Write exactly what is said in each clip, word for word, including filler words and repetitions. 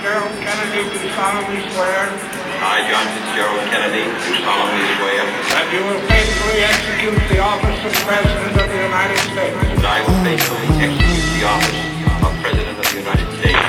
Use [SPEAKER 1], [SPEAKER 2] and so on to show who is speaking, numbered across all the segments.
[SPEAKER 1] Fitzgerald Kennedy, do solemnly swear.
[SPEAKER 2] I, John Fitzgerald Kennedy, do solemnly swear.
[SPEAKER 1] That you will faithfully execute the office of President of the United States.
[SPEAKER 2] And I will faithfully execute the office of President of the United States.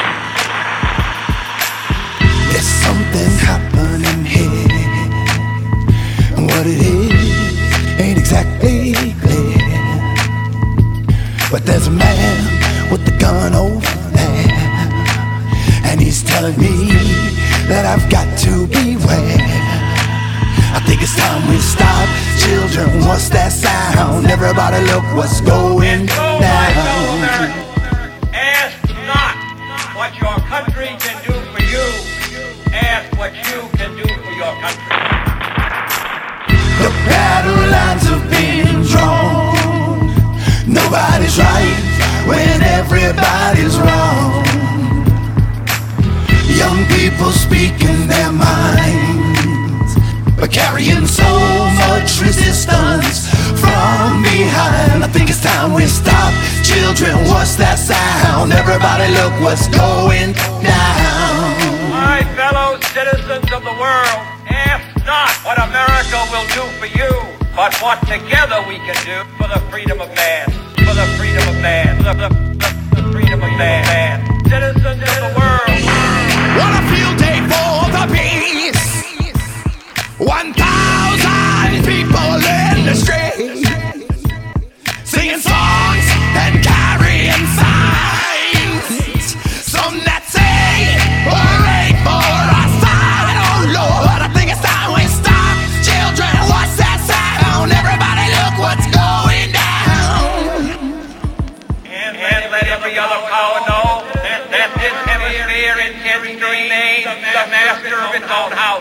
[SPEAKER 3] There's something happening here. What it is ain't exactly clear. But there's a man with the gun over there, and he's telling me that I've got to beware. I think it's time we stop. Children, what's that sound? Everybody look what's going down.
[SPEAKER 4] Ask not what your country can do for you. Ask what you can do for your country.
[SPEAKER 3] The battle lines have been drawn. Nobody's right when everybody's wrong. Young people speaking their minds, but carrying so much resistance from behind. I think it's time we stop. Children, what's that sound? Everybody look what's going down.
[SPEAKER 4] My fellow citizens of the world, ask not what America will do for you, but what together we can do for the freedom of man, for the freedom of man, for the, the, the freedom of man. Citizens of the world.
[SPEAKER 3] What a field day for the peace. One thousand people in the street, singing songs and carrying signs. Some that say, hooray for our side. Oh Lord, I think it's time we stop. Children, what's that sound? Everybody look what's going down.
[SPEAKER 4] And, and let every other power know that, that this hemisphere intends to remain the master of its own house.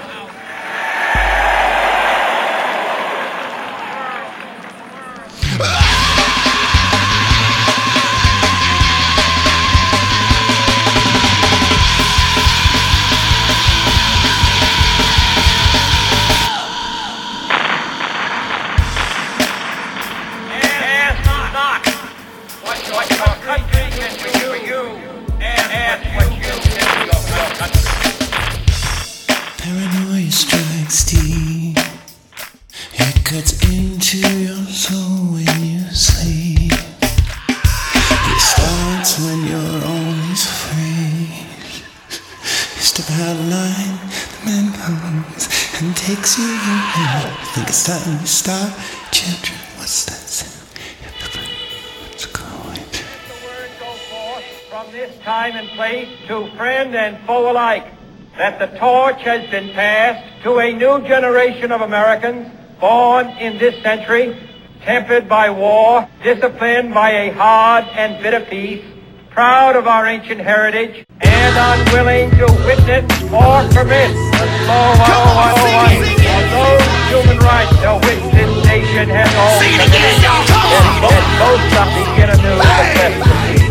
[SPEAKER 3] Paranoia strikes deep. It cuts into your soul when you sleep. It starts when you're always afraid. Step out of line, the man comes and takes you away. I think it's time to stop. Children, what's that sound? What's going?
[SPEAKER 4] The word go forth from this time and place to friend and foe alike, that the torch has been passed to a new generation of Americans born in this century, tempered by war, disciplined by a hard and bitter peace, proud of our ancient heritage, and unwilling to witness or permit the slow unwinding of those human rights to which this nation has always committed, and both sides begin anew the festival.